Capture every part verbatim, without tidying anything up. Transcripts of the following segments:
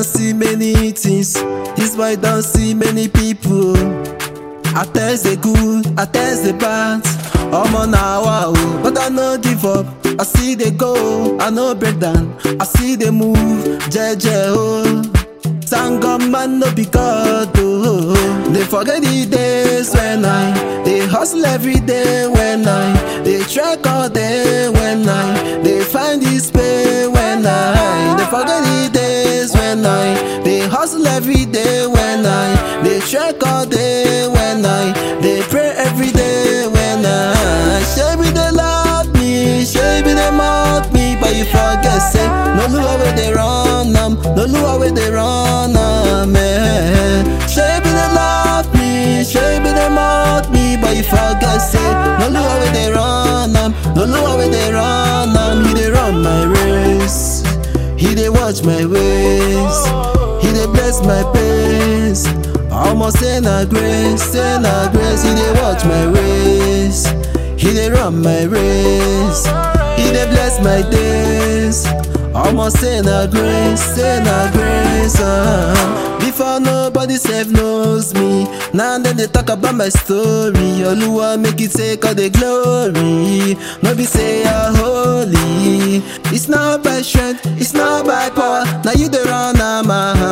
don't see many things. This boy don't see many people. I test the good, I test the bad. I'm on hour, but I no give up. I see they go, I no break down. I see they move, J J oh. Thank God man no be God oh. They forget the days when I they hustle every day when I they track all day when I they find this pay when I they forget the days when I they hustle every day when I they track all day when I they pray every day when I Shabby they love me, Shabby they mock me, but you forget say no look where they run um, no look where they run um, man. Shabby they love me, Shabby they mock me, but you forget say no look where they run um, no look where they run um. He they run my race, he they watch my ways, he they bless my pace. Almost say na grace, say na grace. He dey watch my ways, he dey run my race, he dey bless my days. Almost say na grace, say na grace. Uh. Before nobody sef knows me, now then they talk about my story. Oluwa make it take all the glory. No be say you're holy. It's not by strength, it's not by power. Now you dey run am.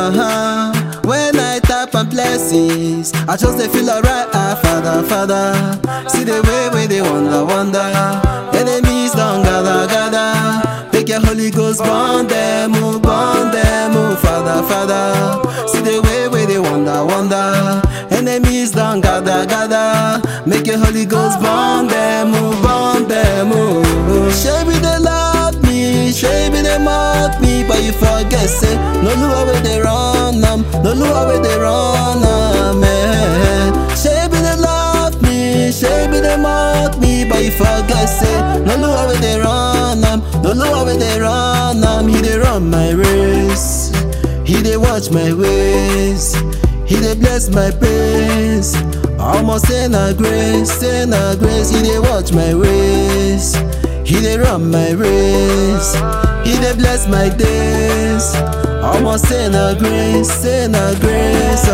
Uh, when I tap on blessings, I just they feel alright. Ah, Father, Father, see the way where they wonder, wonder. Enemies don't gather, gather. Make your Holy Ghost burn them, move, burn them, move. Father, Father, see the way where they wonder, wonder. Enemies don't gather, gather. Make your Holy Ghost burn them, move, burn them, move. Shabby they love me, Shabby they mock me, but you forget say no look where they run um, no look where they run um, man. Shabby they love me, Shabby they mock me, but you forget say no look where they run um, no look where they run um. He they run my race, he they watch my ways, he they bless my pace. Almost say na grace, say na grace. He they watch my ways, he they run my race, he they bless my days. Almost say na grace, say na grace.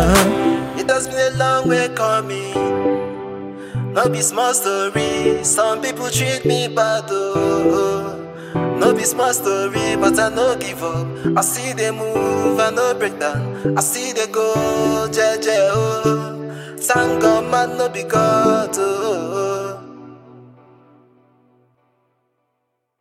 Uh. It has been a long way coming, no be small story. Some people treat me bad oh. No be small story, but I no give up. I see they move, I no break down. I see they go, J J oh. Thank God man no be God oh.